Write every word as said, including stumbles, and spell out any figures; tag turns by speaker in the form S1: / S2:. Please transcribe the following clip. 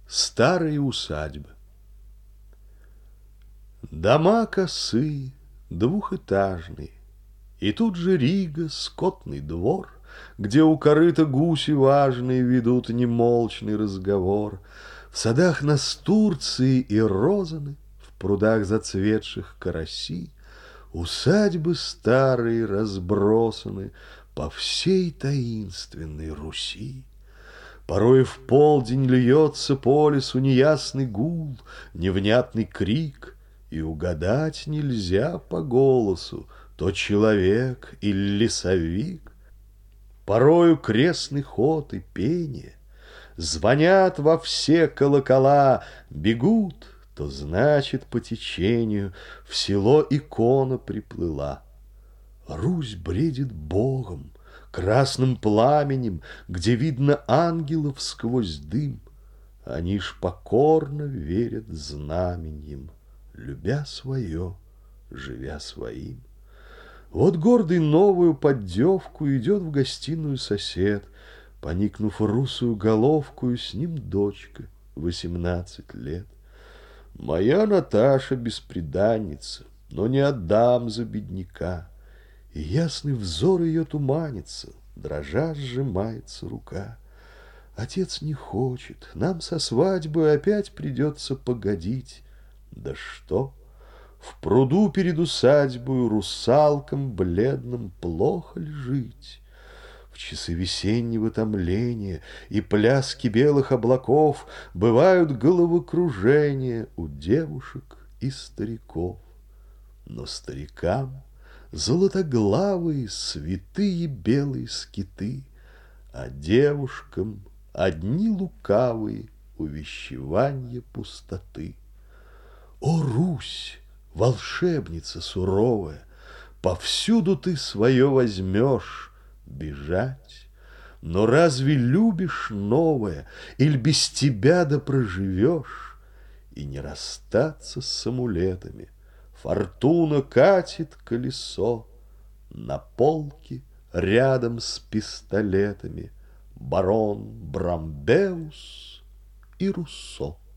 S1: Старые усадьбы. Дома косые, двухэтажные, и тут же Рига, скотный двор, где у корыта гуси важные ведут немолчный разговор. В садах настурции и розаны, в прудах зацветших караси, усадьбы старые разбросаны по всей таинственной Руси. Порой в полдень льется по лесу неясный гул, невнятный крик, и угадать нельзя по голосу, то человек или лесовик. Порою крестный ход и пение звонят во все колокола, бегут, то значит по течению в село икона приплыла. Русь бредит Богом, красным пламенем, где видно ангелов сквозь дым. Они ж покорно верят знаменьям, любя свое, живя своим. Вот гордый новую поддевку идет в гостиную сосед, поникнув русую головку, с ним дочка, восемнадцать лет. Моя Наташа бесприданница, но не отдам за бедняка. И ясный взор ее туманится, дрожа сжимается рука. Отец не хочет, нам со свадьбой опять придется погодить. Да что? В пруду перед усадьбою русалкам бледным плохо ли жить? В часы весеннего томления и пляски белых облаков бывают головокружения у девушек и стариков. Но старикам золотоглавые святые белые скиты, а девушкам одни лукавые увещевания пустоты. О, Русь, волшебница суровая, повсюду ты свое возьмешь бежать, но разве любишь новое, или без тебя да проживешь? И не расстаться с амулетами. Фортуна катит колесо, на полке рядом с пистолетами барон Брамбеус и Руссо.